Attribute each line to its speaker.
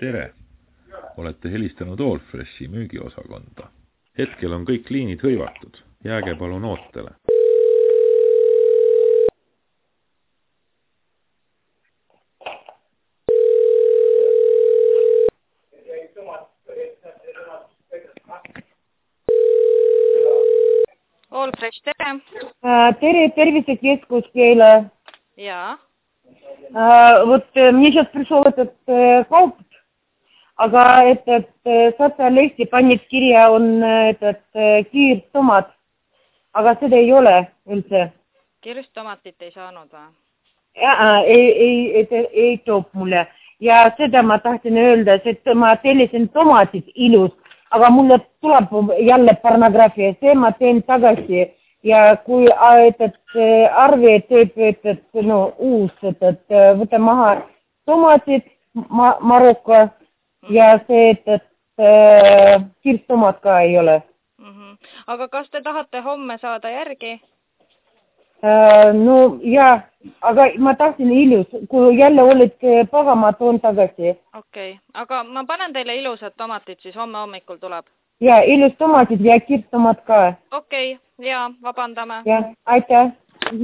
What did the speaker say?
Speaker 1: Tere! Olete helistanud Allfreshi müügiosakonda. Hetkel on kõik liinid hõivatud. Jääge palun ootele.
Speaker 2: Allfresh, tere!
Speaker 3: Tere, тервиsekeskus Keila.
Speaker 2: Ja.
Speaker 3: Вот мне сейчас пришел этот kaup, aga этот социалисти panid kirja on этот kiirtomat, aga seda ei ole üldse.
Speaker 2: Kirstomatit ei saanud või?
Speaker 3: Ei toob mulle. Ja seda ma tahtsin öelda, et ma tellisin tomatit ilus, aga mulle tuleb jälle pornograafia, see ma teen tagasi. Ja kui arve teeb uus, võta maha tomatid Marokko ja see, kirstomat ka ei ole.
Speaker 2: Aga kas te tahate homme saada järgi?
Speaker 3: No ja, aga ma tahtsin ilus, kui jälle olid paga, ma toon tagasi.
Speaker 2: Okei, aga ma panen teile ilusad tomatid, siis homme hommikul tuleb.
Speaker 3: Ja ilus tomatid ja kirstomat ka.
Speaker 2: Okei, ja vabandame.
Speaker 3: Ja, aitäh.